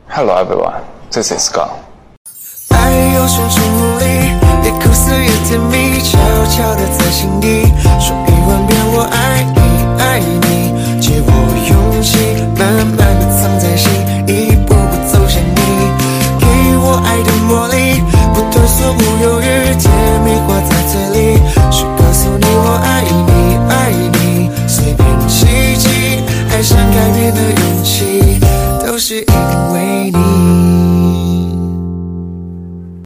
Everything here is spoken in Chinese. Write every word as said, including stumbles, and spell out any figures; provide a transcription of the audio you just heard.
Hello everyone, this is Scott。 爱有双重无力，也苦涩也甜蜜，悄悄地在心底说一万遍我爱你，爱你，借我勇气，慢慢地藏在心，一步步走向你，给我爱的魔力，不退缩不犹豫，甜蜜挂在嘴里，是告诉你我爱你，爱你，随便奇迹，爱上改变的勇气，都是因为你。